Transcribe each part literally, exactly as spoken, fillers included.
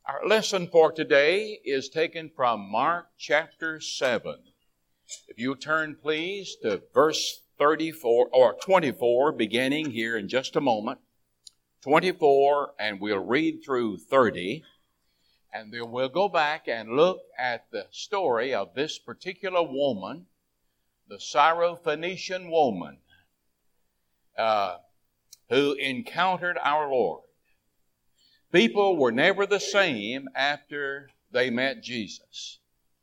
Our lesson for today is taken from Mark chapter seven. If you turn please to verse thirty-four or twenty-four, beginning here in just a moment. twenty-four, and we'll read through thirty. And then we'll go back and look at the story of this particular woman, the Syrophoenician woman, uh, who encountered our Lord. People were never the same after they met Jesus.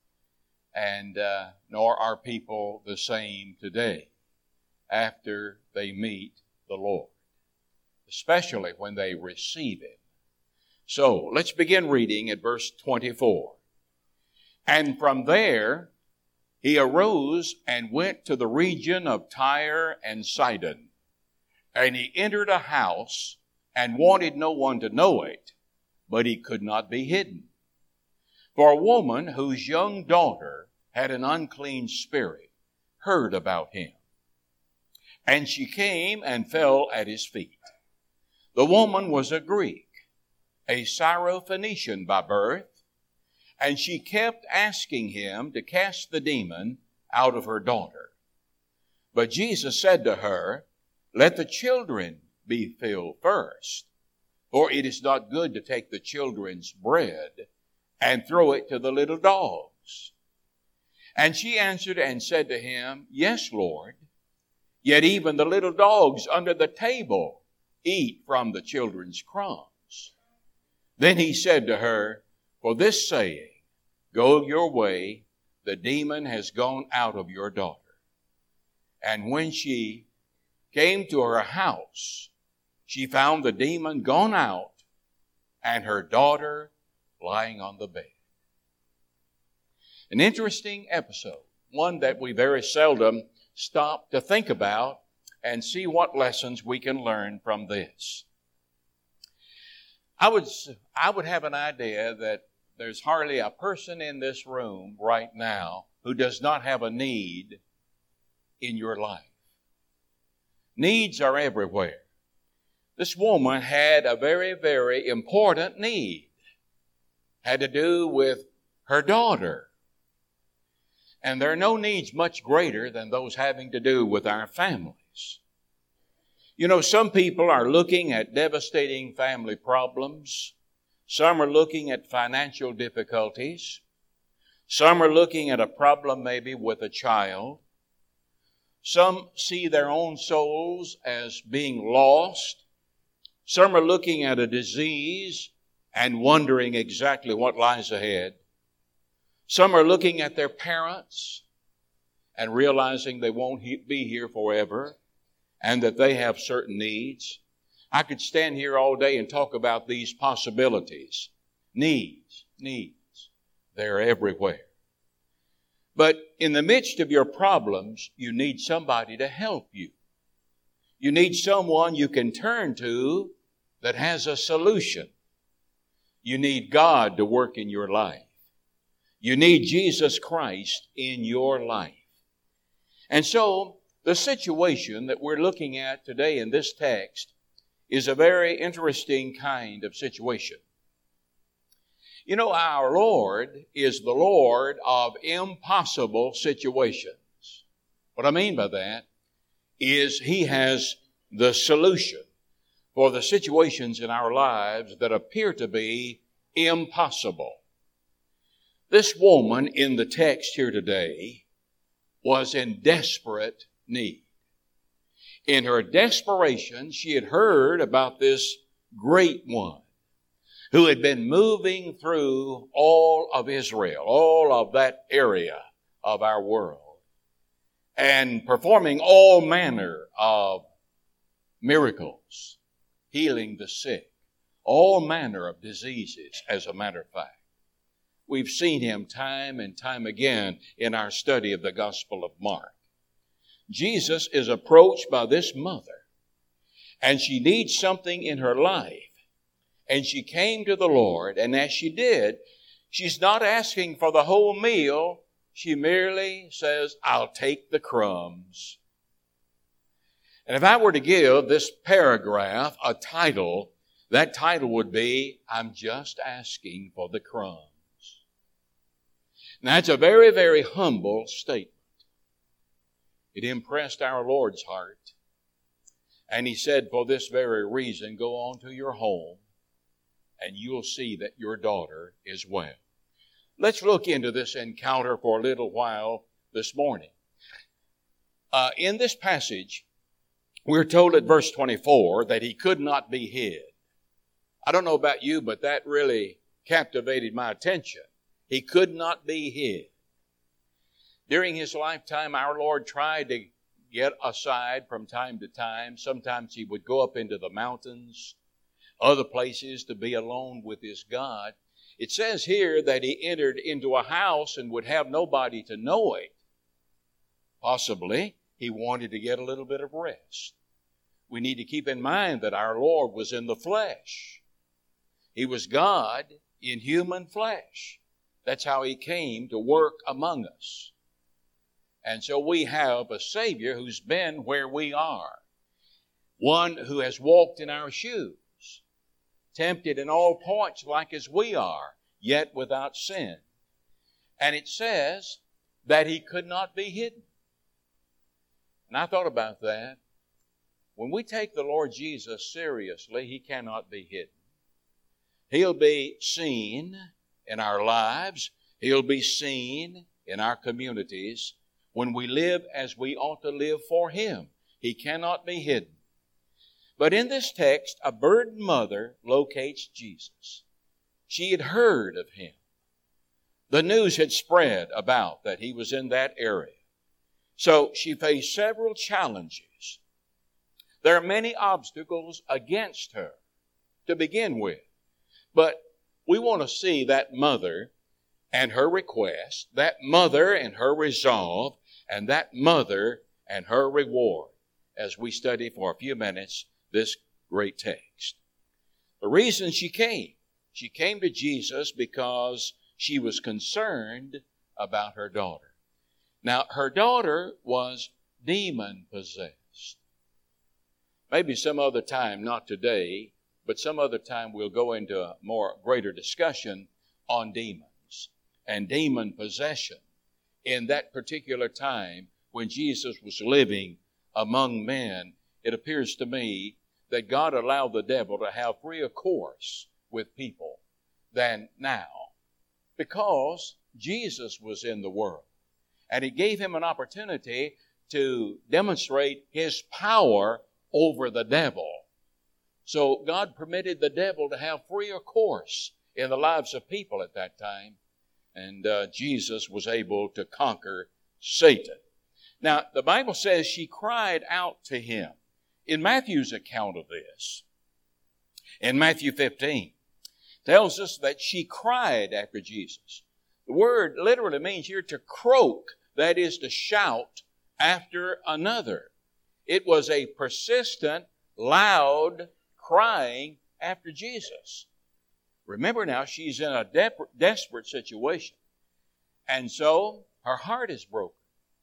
And uh, nor are people the same today after they meet the Lord, especially when they receive Him. So let's begin reading at verse twenty-four. And from there he arose and went to the region of Tyre and Sidon. And he entered a house and wanted no one to know it, but he could not be hidden. For a woman whose young daughter had an unclean spirit heard about him. And she came and fell at his feet. The woman was a Greek, a Syrophoenician by birth, and she kept asking him to cast the demon out of her daughter. But Jesus said to her, "Let the children be filled first, for it is not good to take the children's bread and throw it to the little dogs." And she answered and said to him, "Yes, Lord, yet even the little dogs under the table eat from the children's crumbs." Then he said to her, "For this saying, go your way, the demon has gone out of your daughter." And when she came to her house, she found the demon gone out and her daughter lying on the bed. An interesting episode, one that we very seldom stop to think about and see what lessons we can learn from this. I would, I would have an idea that there's hardly a person in this room right now who does not have a need in your life. Needs are everywhere. This woman had a very, very important need. Had to do with her daughter. And there are no needs much greater than those having to do with our families. You know, some people are looking at devastating family problems. Some are looking at financial difficulties. Some are looking at a problem maybe with a child. Some see their own souls as being lost. Some are looking at a disease and wondering exactly what lies ahead. Some are looking at their parents and realizing they won't he- be here forever and that they have certain needs. I could stand here all day and talk about these possibilities. Needs, needs. They're everywhere. But in the midst of your problems, you need somebody to help you. You need someone you can turn to that has a solution. You need God to work in your life. You need Jesus Christ in your life. And so, the situation that we're looking at today in this text is a very interesting kind of situation. You know, our Lord is the Lord of impossible situations. What I mean by that is He has the solution for the situations in our lives that appear to be impossible. This woman in the text here today was in desperate need. In her desperation, she had heard about this great one who had been moving through all of Israel, all of that area of our world, and performing all manner of miracles, healing the sick, all manner of diseases, as a matter of fact. We've seen Him time and time again in our study of the Gospel of Mark. Jesus is approached by this mother, and she needs something in her life. And she came to the Lord, and as she did, she's not asking for the whole meal. She merely says, "I'll take the crumbs." And if I were to give this paragraph a title, That title would be, I'm Just Asking for the Crumbs. Now, it's a very, very humble statement. It impressed our Lord's heart. And He said, for this very reason, go on to your home and you'll see that your daughter is well. Let's look into this encounter for a little while this morning. Uh, in this passage, we're told at verse twenty-four that He could not be hid. I don't know about you, but that really captivated my attention. He could not be hid. During His lifetime, our Lord tried to get aside from time to time. Sometimes He would go up into the mountains, other places to be alone with His God. It says here that He entered into a house and would have nobody to know it. Possibly, He wanted to get a little bit of rest. We need to keep in mind that our Lord was in the flesh. He was God in human flesh. That's how He came to work among us. And so we have a Savior who's been where we are. One who has walked in our shoes, tempted in all points like as we are, yet without sin. And it says that He could not be hidden. And I thought about that. When we take the Lord Jesus seriously, He cannot be hidden. He'll be seen in our lives. He'll be seen in our communities when we live as we ought to live for Him. He cannot be hidden. But in this text, a burdened mother locates Jesus. She had heard of Him. The news had spread about that He was in that area. So she faced several challenges. There are many obstacles against her to begin with. But we want to see that mother and her request, that mother and her resolve, and that mother and her reward as we study for a few minutes this great text. The reason she came, she came to Jesus because she was concerned about her daughter. Now, her daughter was demon-possessed. Maybe some other time, not today, but some other time we'll go into a more greater discussion on demons and demon possession in that particular time when Jesus was living among men. It appears to me that God allowed the devil to have freer course with people than now because Jesus was in the world. And He gave Him an opportunity to demonstrate His power over the devil. So God permitted the devil to have freer course in the lives of people at that time. And uh, Jesus was able to conquer Satan. Now, the Bible says she cried out to Him. In Matthew's account of this, in Matthew fifteen, tells us that she cried after Jesus. The word literally means here to croak, that is to shout after another. It was a persistent, loud crying after Jesus. Remember now, she's in a de- desperate situation. And so her heart is broken.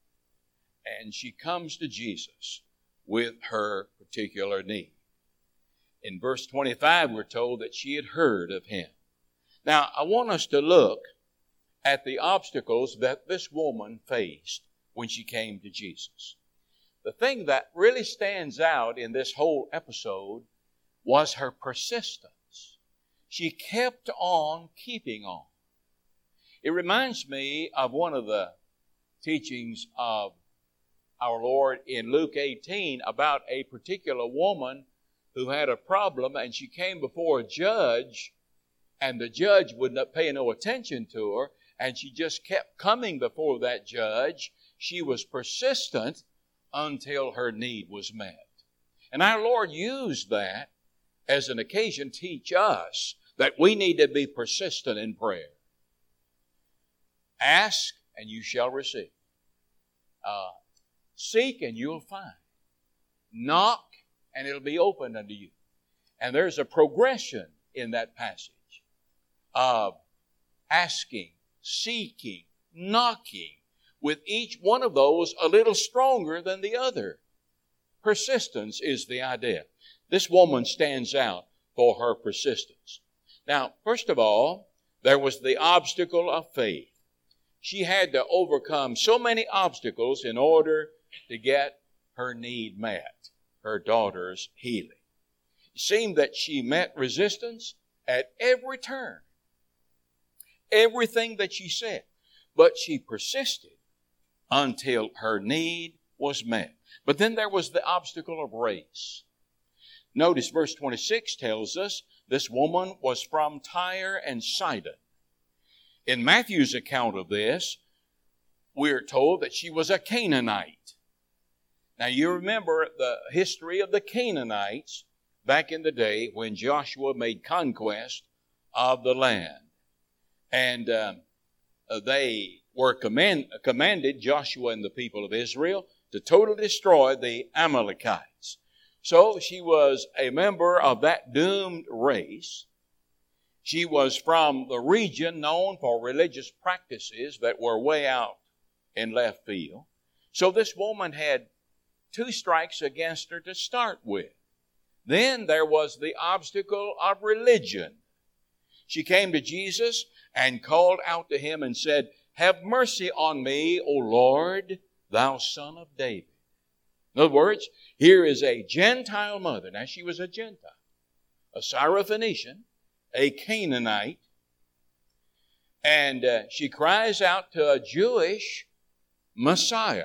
And she comes to Jesus with her particular need. In verse twenty-five, we're told that she had heard of Him. Now, I want us to look at the obstacles that this woman faced when she came to Jesus. The thing that really stands out in this whole episode was her persistence. She kept on keeping on. It reminds me of one of the teachings of our Lord in Luke eighteen about a particular woman who had a problem, and she came before a judge, and the judge would not pay no attention to her, and she just kept coming before that judge. She was persistent until her need was met. And our Lord used that as an occasion to teach us that we need to be persistent in prayer. Ask, and you shall receive. Uh, seek, and you'll find. Knock, and it'll be opened unto you. And there's a progression in that passage of asking, seeking, knocking, with each one of those a little stronger than the other. Persistence is the idea. This woman stands out for her persistence. Now, first of all, there was the obstacle of faith. She had to overcome so many obstacles in order to get her need met, her daughter's healing. It seemed that she met resistance at every turn, everything that she said, but she persisted until her need was met. But then there was the obstacle of race. Notice verse twenty-six tells us this woman was from Tyre and Sidon. In Matthew's account of this, we're told that she was a Canaanite. Now you remember the history of the Canaanites back in the day when Joshua made conquest of the land. And um, they were command, commanded, Joshua and the people of Israel, to totally destroy the Amalekites. So she was a member of that doomed race. She was from the region known for religious practices that were way out in left field. So this woman had two strikes against her to start with. Then there was the obstacle of religion. She came to Jesus and called out to him and said, "Have mercy on me, O Lord, thou Son of David." In other words, here is a Gentile mother. Now she was a Gentile, a Syrophoenician, a Canaanite. And uh, she cries out to a Jewish Messiah.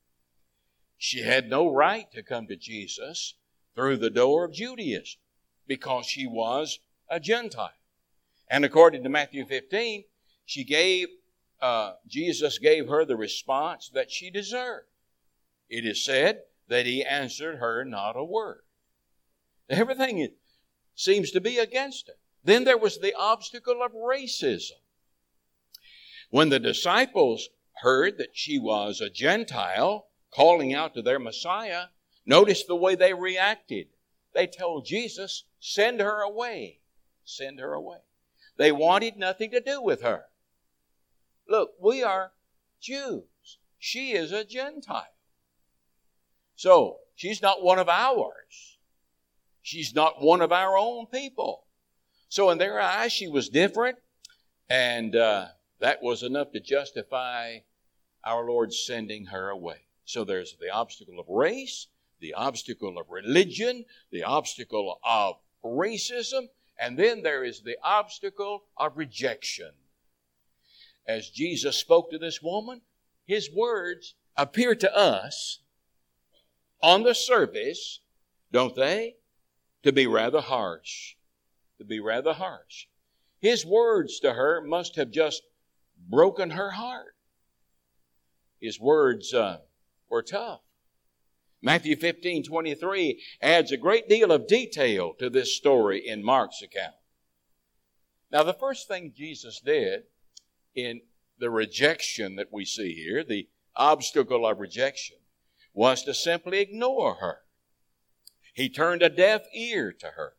She had no right to come to Jesus through the door of Judaism because she was a Gentile. And according to Matthew fifteen, she gave, uh, Jesus gave her the response that she deserved. It is said that he answered her not a word. Everything seems to be against her. Then there was the obstacle of racism. When the disciples heard that she was a Gentile calling out to their Messiah, notice the way they reacted. They told Jesus, "Send her away. Send her away." They wanted nothing to do with her. Look, we are Jews. She is a Gentile. So, she's not one of ours. She's not one of our own people. So in their eyes, she was different, and uh, that was enough to justify our Lord sending her away. So there's the obstacle of race, the obstacle of religion, the obstacle of racism, and then there is the obstacle of rejection. As Jesus spoke to this woman, his words appear to us on the surface, don't they, to be rather harsh. To be rather harsh. His words to her must have just broken her heart. His words uh, were tough. Matthew fifteen twenty-three adds a great deal of detail to this story in Mark's account. Now, the first thing Jesus did in the rejection that we see here, the obstacle of rejection, was to simply ignore her. He turned a deaf ear to her.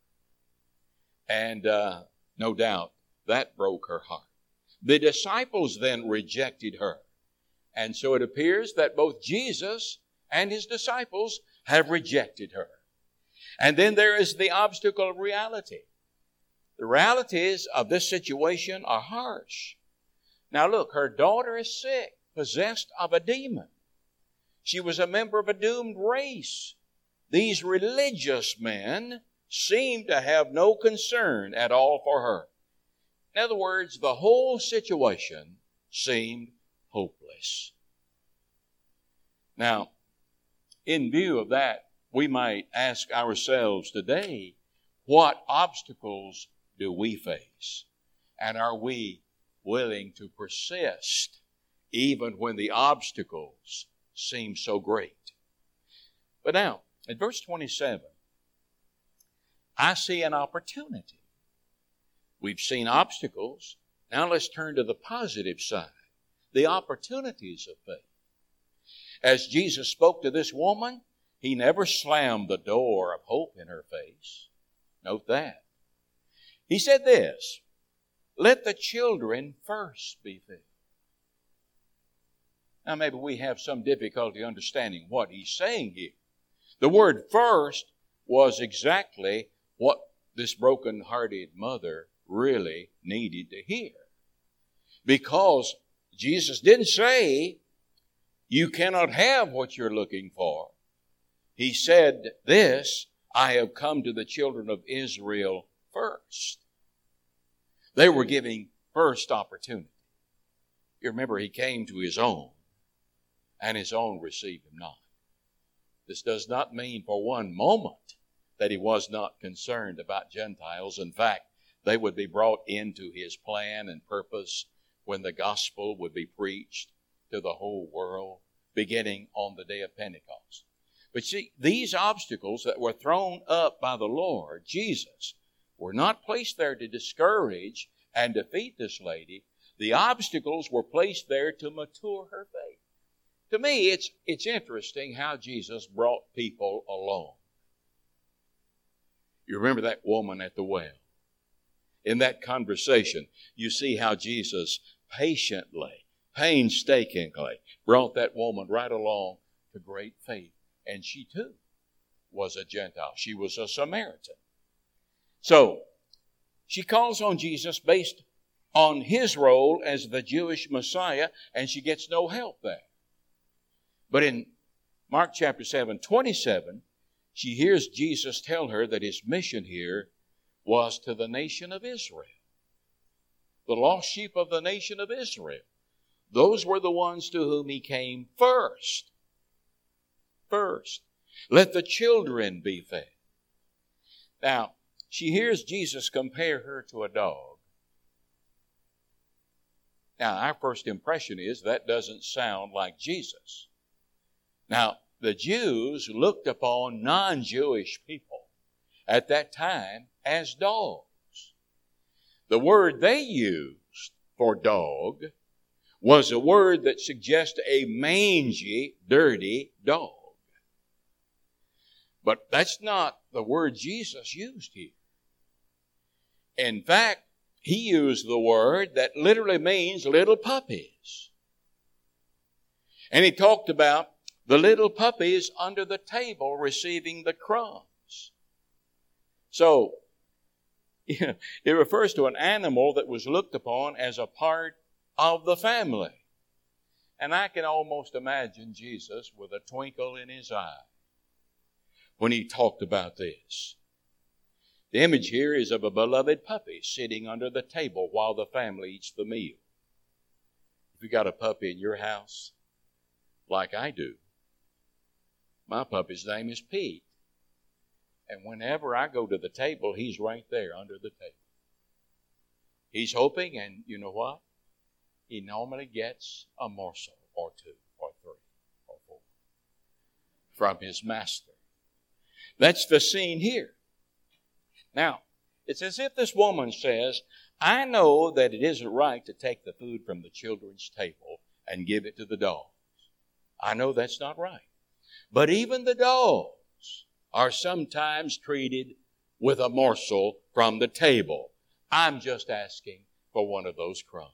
And uh, no doubt that broke her heart. The disciples then rejected her. And so it appears that both Jesus and his disciples have rejected her. And then there is the obstacle of reality. The realities of this situation are harsh. Now look, her daughter is sick, possessed of a demon. She was a member of a doomed race. These religious men seemed to have no concern at all for her. In other words, the whole situation seemed hopeless. Now, in view of that, we might ask ourselves today, what obstacles do we face? And are we willing to persist even when the obstacles seem so great? But now, in verse twenty-seven, I see an opportunity. We've seen obstacles. Now let's turn to the positive side, the opportunities of faith. As Jesus spoke to this woman, he never slammed the door of hope in her face. Note that. He said this, "Let the children first be filled." Now maybe we have some difficulty understanding what he's saying here. The word first was exactly what this broken-hearted mother really needed to hear. Because Jesus didn't say, you cannot have what you're looking for. He said this, I have come to the children of Israel first. They were giving first opportunity. You remember, he came to his own, and his own received him not. This does not mean for one moment that he was not concerned about Gentiles. In fact, they would be brought into his plan and purpose when the gospel would be preached to the whole world, beginning on the day of Pentecost. But see, these obstacles that were thrown up by the Lord Jesus were not placed there to discourage and defeat this lady. The obstacles were placed there to mature her faith. To me, it's, it's interesting how Jesus brought people along. You remember that woman at the well. In that conversation, you see how Jesus patiently, painstakingly brought that woman right along to great faith. And she too was a Gentile. She was a Samaritan. So, she calls on Jesus based on his role as the Jewish Messiah, and she gets no help there. But in Mark chapter seven, twenty-seven, she hears Jesus tell her that his mission here was to the nation of Israel. The lost sheep of the nation of Israel. Those were the ones to whom he came first. First. Let the children be fed. Now, she hears Jesus compare her to a dog. Now, our first impression is that doesn't sound like Jesus. Now, the Jews looked upon non-Jewish people at that time as dogs. The word they used for dog was a word that suggests a mangy, dirty dog. But that's not the word Jesus used here. In fact, he used the word that literally means little puppies. And he talked about the little puppies under the table receiving the crumbs. So, you know, it refers to an animal that was looked upon as a part of the family. And I can almost imagine Jesus with a twinkle in his eye when he talked about this. The image here is of a beloved puppy sitting under the table while the family eats the meal. If you got a puppy in your house, like I do, my puppy's name is Pete. And whenever I go to the table, he's right there under the table. He's hoping, and you know what? He normally gets a morsel or two or three or four from his master. That's the scene here. Now, it's as if this woman says, I know that it isn't right to take the food from the children's table and give it to the dogs. I know that's not right. But even the dogs are sometimes treated with a morsel from the table. I'm just asking for one of those crumbs.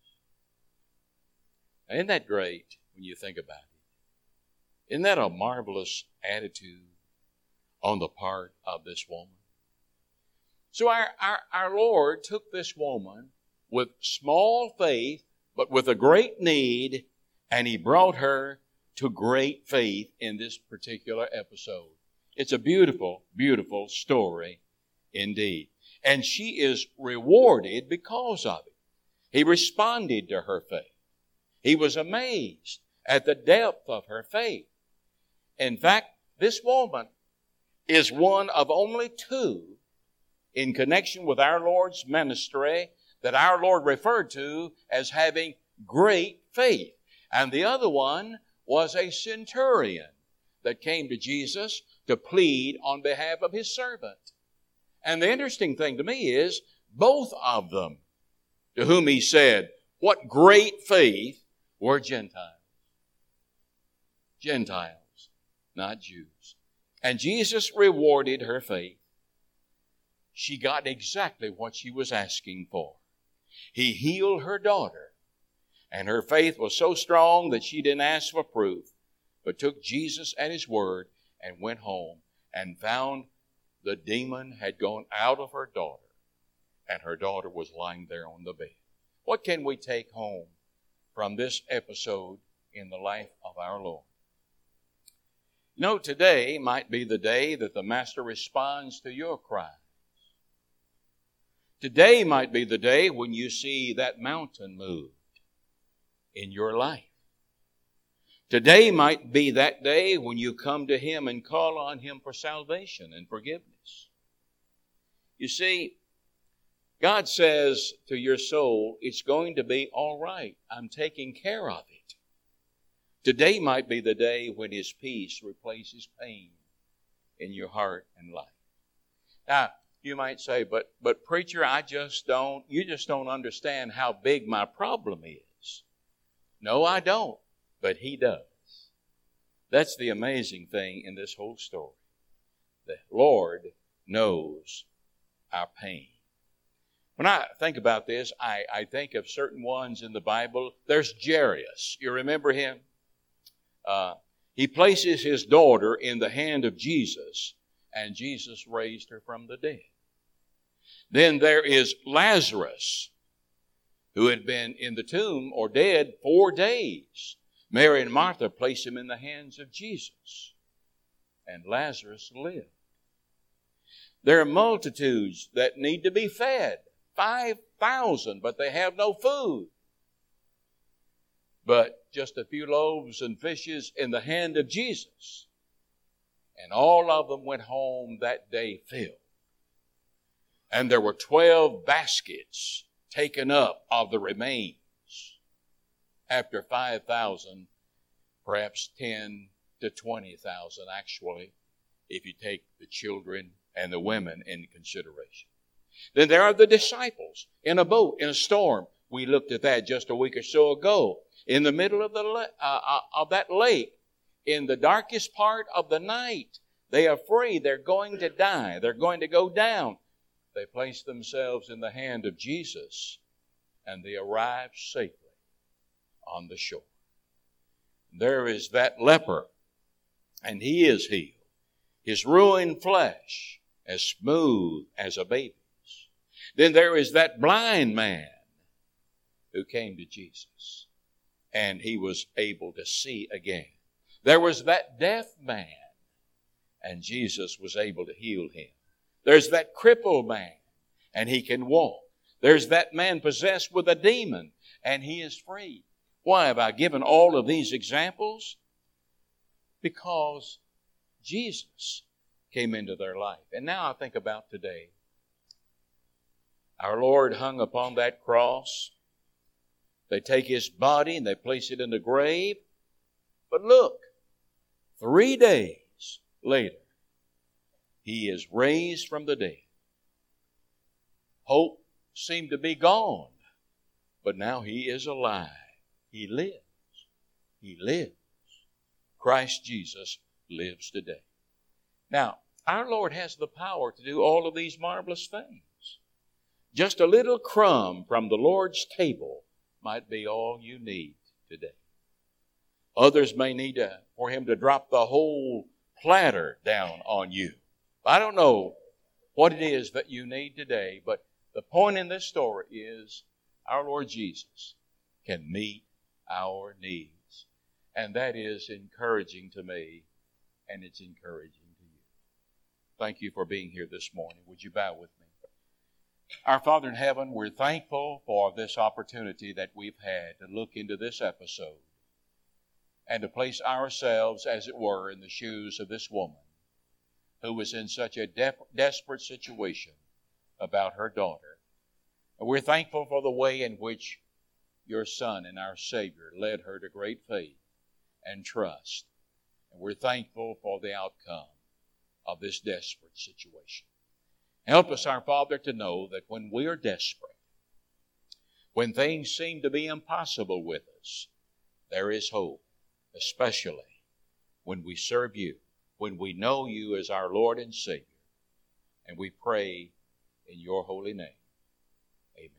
Isn't that great when you think about it? Isn't that a marvelous attitude on the part of this woman? So our, our, our Lord took this woman with small faith, but with a great need, and he brought her to great faith in this particular episode. It's a beautiful, beautiful story indeed. And she is rewarded because of it. He responded to her faith. He was amazed at the depth of her faith. In fact, this woman is one of only two in connection with our Lord's ministry that our Lord referred to as having great faith. And the other one was a centurion that came to Jesus to plead on behalf of his servant. And the interesting thing to me is both of them, to whom he said, what great faith, were Gentiles. Gentiles, not Jews. And Jesus rewarded her faith. She got exactly what she was asking for. He healed her daughter. And her faith was so strong that she didn't ask for proof, but took Jesus at his word and went home and found The demon had gone out of her daughter, and her daughter was lying there on the bed. What can we take home from this episode in the life of our Lord? You know, today might be the day that the Master responds to your cries. Today might be the day when you see that mountain moved in your life. Today might be that day when you come to Him and call on Him for salvation and forgiveness. You see, God says to your soul, it's going to be all right. I'm taking care of it. Today might be the day when His peace replaces pain in your heart and life. Now, you might say, but, but preacher, I just don't, you just don't understand how big my problem is. No, I don't, but He does. That's the amazing thing in this whole story. The Lord knows our pain. When I think about this, I, I think of certain ones in the Bible. There's Jairus. You remember him? Uh, he places his daughter in the hand of Jesus, and Jesus raised her from the dead. Then there is Lazarus, who had been in the tomb or dead four days. Mary and Martha placed him in the hands of Jesus, and Lazarus lived. There are multitudes that need to be fed. Five thousand, but they have no food. But just a few loaves and fishes in the hand of Jesus. And all of them went home that day filled. And there were twelve baskets taken up of the remains. After five thousand, perhaps ten to twenty thousand actually, if you take the children and the women into consideration. Then there are the disciples in a boat, in a storm. We looked at that just a week or so ago. In the middle of, the uh, uh, of that lake, in the darkest part of the night, they are afraid they're going to die. They're going to go down. They place themselves in the hand of Jesus, and they arrive safely on the shore. There is that leper, and he is healed. His ruined flesh as smooth as a baby's. Then there is that blind man who came to Jesus, and he was able to see again. There was that deaf man, and Jesus was able to heal him. There's that crippled man, and he can walk. There's that man possessed with a demon, and he is free. Why have I given all of these examples? Because Jesus came into their life. And now I think about today. Our Lord hung upon that cross. They take His body and they place it in the grave. But look, three days later, He is raised from the dead. Hope seemed to be gone, but now He is alive. He lives. He lives. Christ Jesus lives today. Now, our Lord has the power to do all of these marvelous things. Just a little crumb from the Lord's table might be all you need today. Others may need to, for Him to drop the whole platter down on you. I don't know what it is that you need today, but the point in this story is our Lord Jesus can meet our needs. And that is encouraging to me, and it's encouraging to you. Thank you for being here this morning. Would you bow with me? Our Father in heaven, we're thankful for this opportunity that we've had to look into this episode and to place ourselves, as it were, in the shoes of this woman who was in such a de- desperate situation about her daughter. And we're thankful for the way in which your Son and our Savior led her to great faith and trust. And we're thankful for the outcome of this desperate situation. Help us, our Father, to know that when we are desperate, when things seem to be impossible with us, there is hope, especially when we serve you, when we know you as our Lord and Savior. And we pray in your holy name.